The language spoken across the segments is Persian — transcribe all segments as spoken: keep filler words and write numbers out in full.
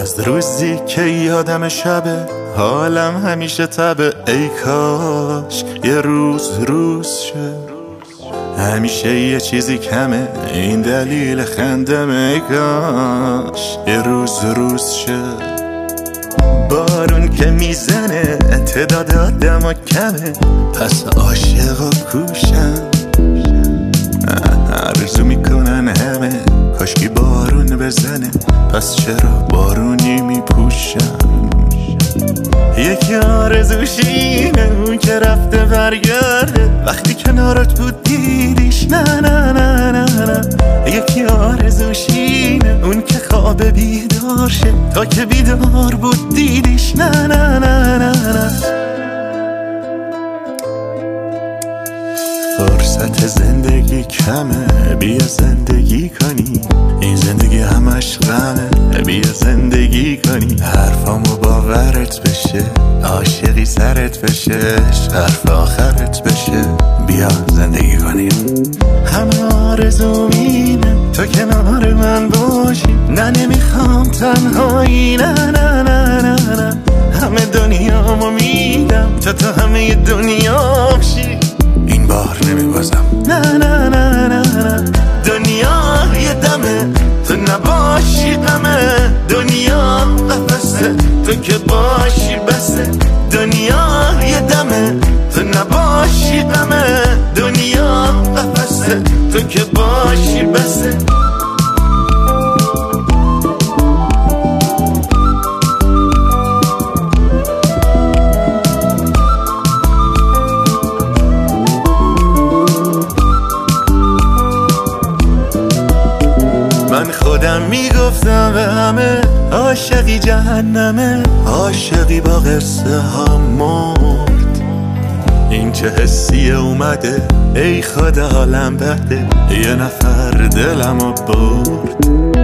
از روزی که یادم شبه حالم همیشه تبه، ای کاش یه روز روز شه. همیشه یه چیزی کمه، این دلیل خندمه، ای کاش یه روز روز شه. بارون که میزنه تعداد آدم کمه، پس عاشقا کوشن، آرزو میکنن همه کاشکی بارون بزنه، پس چرا بارونی میپوشن. یکی آرزوشینه اون که رفته برگرده، وقتی کنارت بود دیدیش نه نه نه نه نه. یکی آرزوشینه اون که خواب بیدار شه، تا که بیدار بود دیدیش نه نه نه نه نه. فرصت زندگی کمه، بیا زندگی کنی، این زندگی همش غمه، بیا زندگی کنی. حرفامو باورت بشه، عاشقی سرت بشه، حرف آخرت بشه، بیا زندگی کنی. همه آرزوم اینه تو کنار من باشی، نه نمیخوام تنهایی، نه نه نه نه نه. همه دنیامو میدم تا تو همه دنیا بشی، این بار نمیبازم، نه نه نه نه نه. دنیا یه دمه تو نباشی غمه، دنیا قفسه تو که باشی بسه. دنیا یه دمه تو نباشی غمه، دنیا قفسه تو که باشی بسه. من خودم میگفتم به همه عاشقی جهنمه، عاشقی با قصه ها مرد. این چه حسیه اومده ای خدا حالم بده، یه نفر دلمو برد.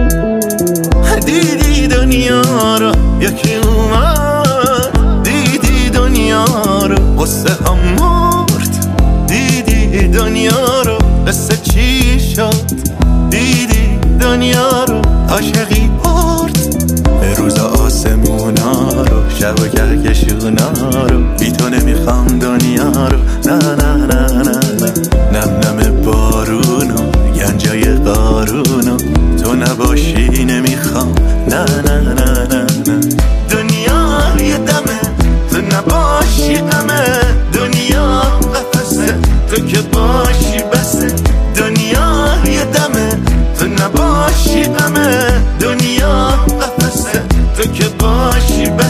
دیدی دنیا رو یکی اومد، دیدی دنیا رو قصه ها مرد. دیدی دنیا رو قصه چی شد، دیدی دنیا رو عاشقی برد. روز آسمونا رو شب و کهکشونا رو، بی تو نمیخوام دنیا رو، نه نه نه نه نه. نم نم بارونو گنجای قارونو، تو نباشی نمیخوام، نه نه نه نه نه. دنیا یه دمه تو نباشی غمه، دنیا قفسه تو که باشی بسه. دنیا یه دمه تو نباشی غمه، دنیا قفسه تو که باشی بسه.